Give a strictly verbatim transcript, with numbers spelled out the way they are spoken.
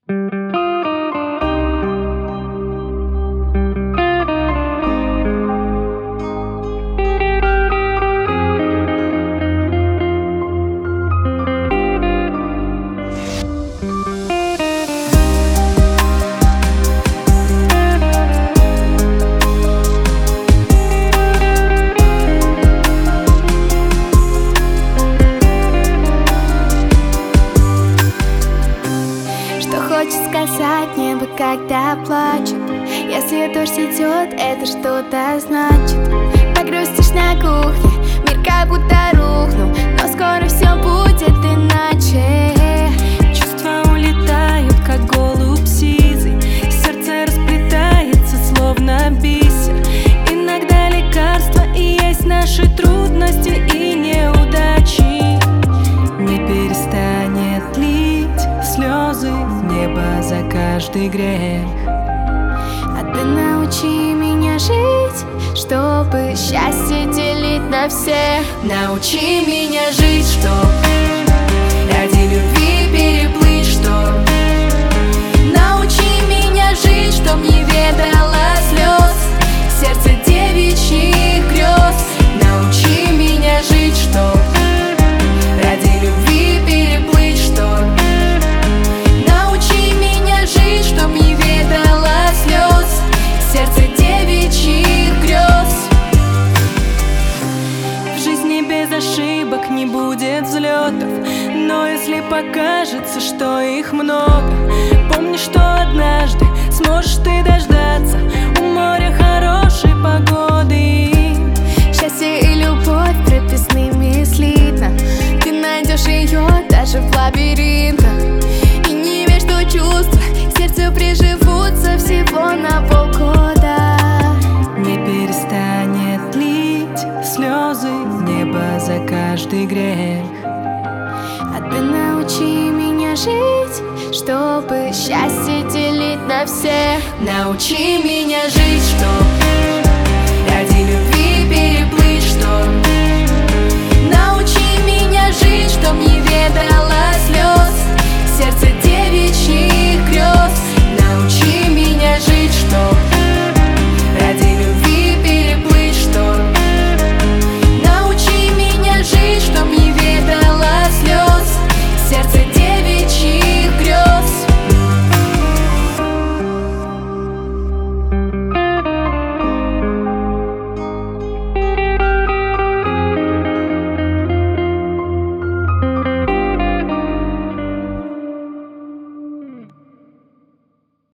Хочет сказать небо, когда плачет. Если дождь идет, это что-то значит. Погрустишь на кухне, мир как будто рухнул, но скоро все будет иначе. Чувства улетают, как голубь сизый, сердце расплетается, словно бисер. Иногда лекарства и есть наши трудности и неудачи. Не перестанет лить слезы небо за каждый грех. А ты научи меня жить, чтобы счастье делить на всех. Научи меня жить, чтоб ради любви переплыть шторм. Научи меня жить, чтоб не ведала слез сердце девичьих грез. Научи меня жить, чтоб ради любви переплыть шторм. Научи меня жить, чтоб не ведала слез сердце девичьих грез. В жизни без ошибок не будет взлетов, но если покажется, что их много, помни, что однажды сможешь ты дождаться у моря хорошей погоды. Счастье и любовь прописными слитно, ты найдешь ее даже в лабиринтах. И не верь, что чувства к сердцу приживутся всего на полгода. Не перестанет лить слезы небо за каждый грех. А ты научи меня жить, чтобы счастье делить на всех. Научи меня жить, чтоб ради любви переплыть шторм. Научи меня жить, чтоб не ведала слез сердце